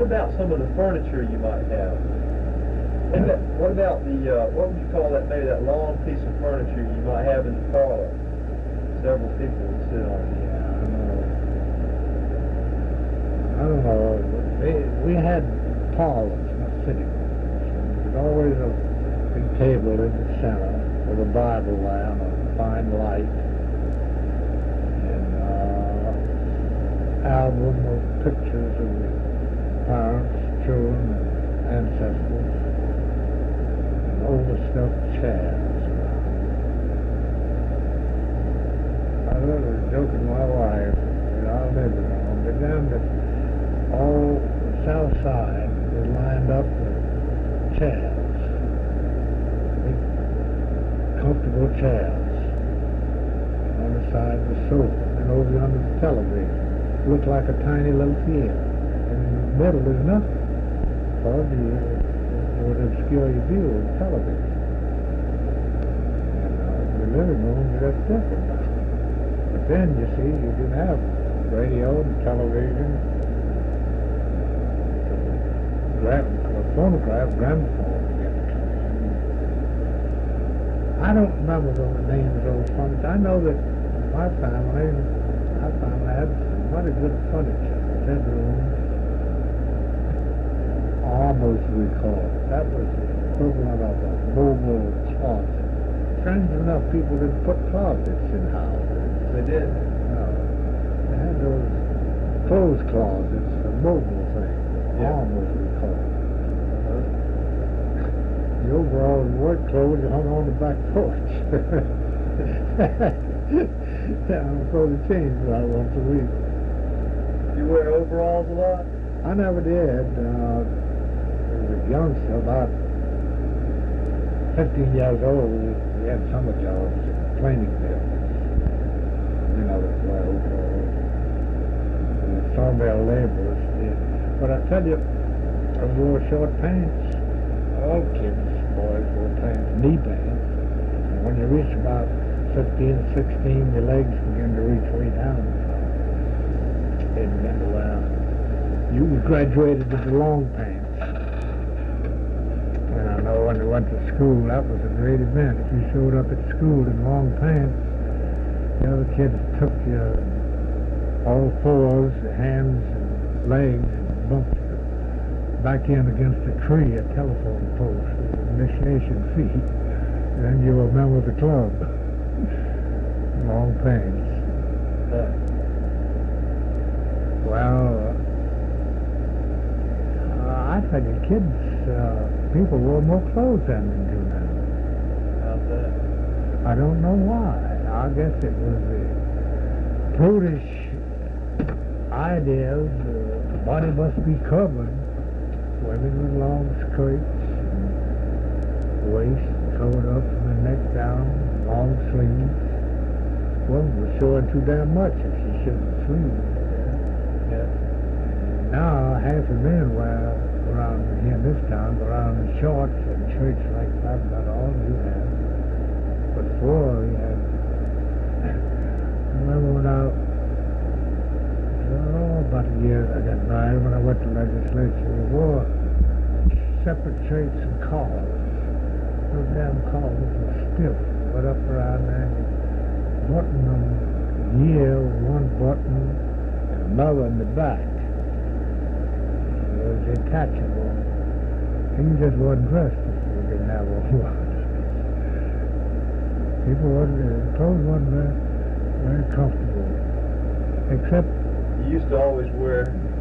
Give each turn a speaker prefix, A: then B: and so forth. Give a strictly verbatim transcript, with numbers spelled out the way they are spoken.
A: what about some of the furniture you might have? What about, what about the, uh, what would you call that, maybe that long piece of furniture you might have in the parlor? Several people would sit on it.
B: Yeah, I know. I don't know. They, we had parlors, not sitting rooms. There's always a big table in the center with a Bible there and a fine light. And uh, album of pictures of the parents, children, and ancestors. And overstuffed chairs. I was joking my wife in our living room. But then the all the south side was lined up with chairs, big, comfortable chairs. And on the side was sofa, and over under the television. It looked like a tiny little theater. And in the middle is nothing. Because you, it would obscure your view of the television. And uh, the living room is just different now. But then, you see, you didn't have radio and television, gram, phonograph, gramophone began to come in. I don't remember the names of those furniture. I know that my family, my family had some mighty good furniture, bedrooms, armors we call it. That was the equivalent of a mobile closet. Strange enough, people didn't put closets in houses.
A: They did?
B: No. They had those clothes closets, the mobile thing,
A: Yeah.
B: armors we call it.
A: Uh-huh.
B: The overalls and work clothes you hung on the back porch. I'm supposed to change that once a week.
A: You wear overalls a lot?
B: I never did. Uh, as a youngster, about fifteen years old, we had summer jobs in planing buildings. You know, that's why overalls. And the sawmill laborers did. But I tell you, I wore short pants. All kids, boys, wore pants, knee pants. And when you reach about fifteen, sixteen, your legs begin to reach way down. So they begin to wear. You graduated to the long pants. And I know when we went to school, that was a great event. If you showed up at school in long pants, the other kids took you all fours, hands and legs, and bumped you back in against a tree, a telephone post, initiation fee. And then you were a member of the club. Long pants.
A: Uh,
B: Well, uh, I tell you, kids, uh, people wore more clothes than they do now.
A: how's that?
B: I don't know why. I guess it was the prudish ideas, uh, the body must be covered. Women with long skirts, and waist covered up from the neck down, long sleeves. Woman was showing too damn much if she shouldn't sleeve.
A: Yeah.
B: Now, half the men wear around here in this town, around the shorts and shirts like that, about all you have. But before, you had, I remember when I, oh, about a year I got married, when I went to legislature, we wore separate shirts and collars. Those damn collars were stiff, went up around there, and you button them here, one button, another in the back. It was detachable. You just wasn't dressed if you didn't have one. People wasn't, uh, clothes wasn't very, very comfortable. Except,
A: You used to always wear